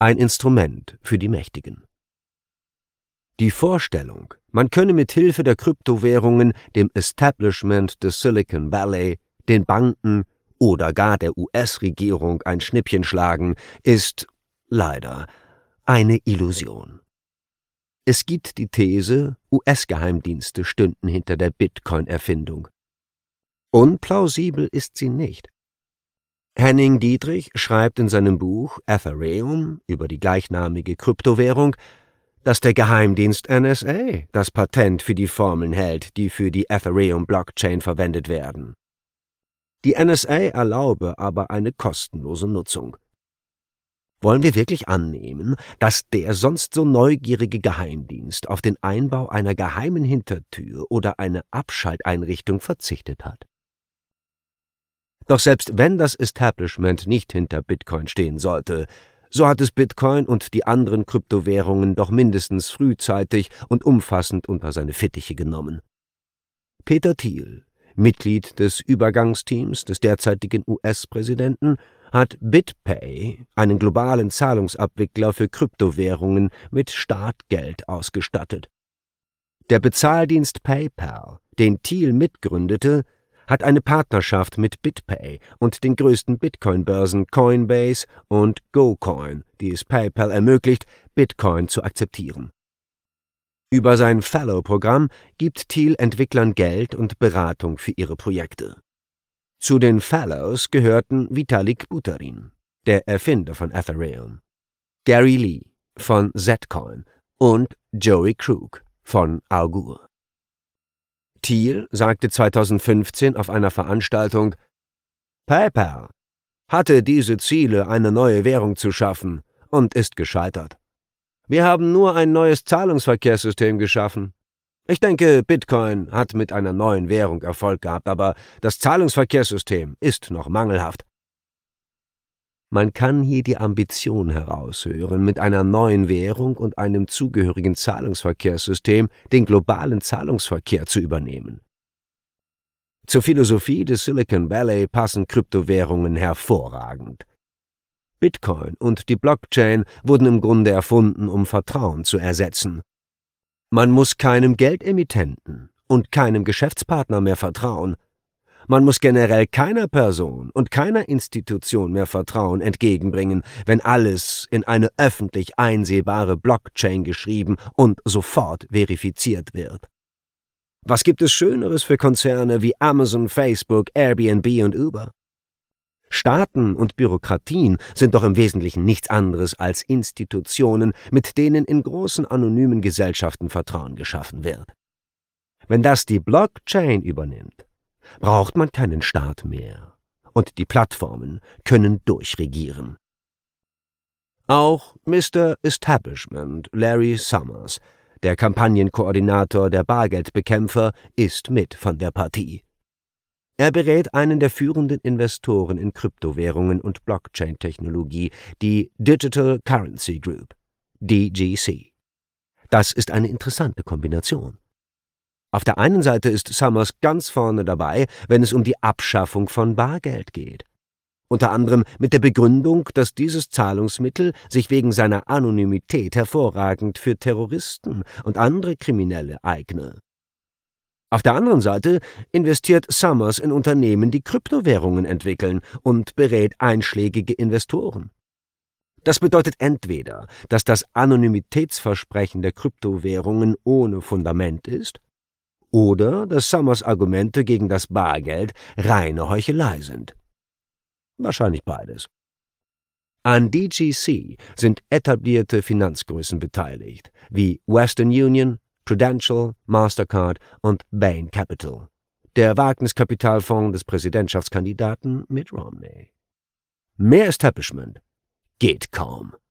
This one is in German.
ein Instrument für die Mächtigen. Die Vorstellung, man könne mit Hilfe der Kryptowährungen dem Establishment des Silicon Valley, den Banken oder gar der US-Regierung ein Schnippchen schlagen, ist, leider, eine Illusion. Es gibt die These, US-Geheimdienste stünden hinter der Bitcoin-Erfindung. Unplausibel ist sie nicht. Henning Dietrich schreibt in seinem Buch Ethereum über die gleichnamige Kryptowährung, dass der Geheimdienst NSA das Patent für die Formeln hält, die für die Ethereum-Blockchain verwendet werden. Die NSA erlaube aber eine kostenlose Nutzung. Wollen wir wirklich annehmen, dass der sonst so neugierige Geheimdienst auf den Einbau einer geheimen Hintertür oder eine Abschalteinrichtung verzichtet hat? Doch selbst wenn das Establishment nicht hinter Bitcoin stehen sollte, so hat es Bitcoin und die anderen Kryptowährungen doch mindestens frühzeitig und umfassend unter seine Fittiche genommen. Peter Thiel, Mitglied des Übergangsteams des derzeitigen US-Präsidenten, hat BitPay, einen globalen Zahlungsabwickler für Kryptowährungen, mit Startgeld ausgestattet. Der Bezahldienst PayPal, den Thiel mitgründete, hat eine Partnerschaft mit BitPay und den größten Bitcoin-Börsen Coinbase und GoCoin, die es PayPal ermöglicht, Bitcoin zu akzeptieren. Über sein Fellow-Programm gibt Thiel Entwicklern Geld und Beratung für ihre Projekte. Zu den Fellows gehörten Vitalik Buterin, der Erfinder von Ethereum, Gary Lee von Zcoin und Joey Krug von Augur. Thiel sagte 2015 auf einer Veranstaltung: PayPal hatte diese Ziele, eine neue Währung zu schaffen, und ist gescheitert. Wir haben nur ein neues Zahlungsverkehrssystem geschaffen. Ich denke, Bitcoin hat mit einer neuen Währung Erfolg gehabt, aber das Zahlungsverkehrssystem ist noch mangelhaft. Man kann hier die Ambition heraushören, mit einer neuen Währung und einem zugehörigen Zahlungsverkehrssystem den globalen Zahlungsverkehr zu übernehmen. Zur Philosophie des Silicon Valley passen Kryptowährungen hervorragend. Bitcoin und die Blockchain wurden im Grunde erfunden, um Vertrauen zu ersetzen. Man muss keinem Geldemittenten und keinem Geschäftspartner mehr vertrauen. Man muss generell keiner Person und keiner Institution mehr Vertrauen entgegenbringen, wenn alles in eine öffentlich einsehbare Blockchain geschrieben und sofort verifiziert wird. Was gibt es Schöneres für Konzerne wie Amazon, Facebook, Airbnb und Uber? Staaten und Bürokratien sind doch im Wesentlichen nichts anderes als Institutionen, mit denen in großen anonymen Gesellschaften Vertrauen geschaffen wird. Wenn das die Blockchain übernimmt, braucht man keinen Staat mehr, und die Plattformen können durchregieren. Auch Mr. Establishment, Larry Summers, der Kampagnenkoordinator der Bargeldbekämpfer, ist mit von der Partie. Er berät einen der führenden Investoren in Kryptowährungen und Blockchain-Technologie, die Digital Currency Group, DGC. Das ist eine interessante Kombination. Auf der einen Seite ist Summers ganz vorne dabei, wenn es um die Abschaffung von Bargeld geht. Unter anderem mit der Begründung, dass dieses Zahlungsmittel sich wegen seiner Anonymität hervorragend für Terroristen und andere Kriminelle eigne. Auf der anderen Seite investiert Summers in Unternehmen, die Kryptowährungen entwickeln, und berät einschlägige Investoren. Das bedeutet entweder, dass das Anonymitätsversprechen der Kryptowährungen ohne Fundament ist, oder dass Summers Argumente gegen das Bargeld reine Heuchelei sind. Wahrscheinlich beides. An DGC sind etablierte Finanzgrößen beteiligt, wie Western Union, Prudential, Mastercard und Bain Capital, der Wagniskapitalfonds des Präsidentschaftskandidaten Mitt Romney. Mehr Establishment geht kaum.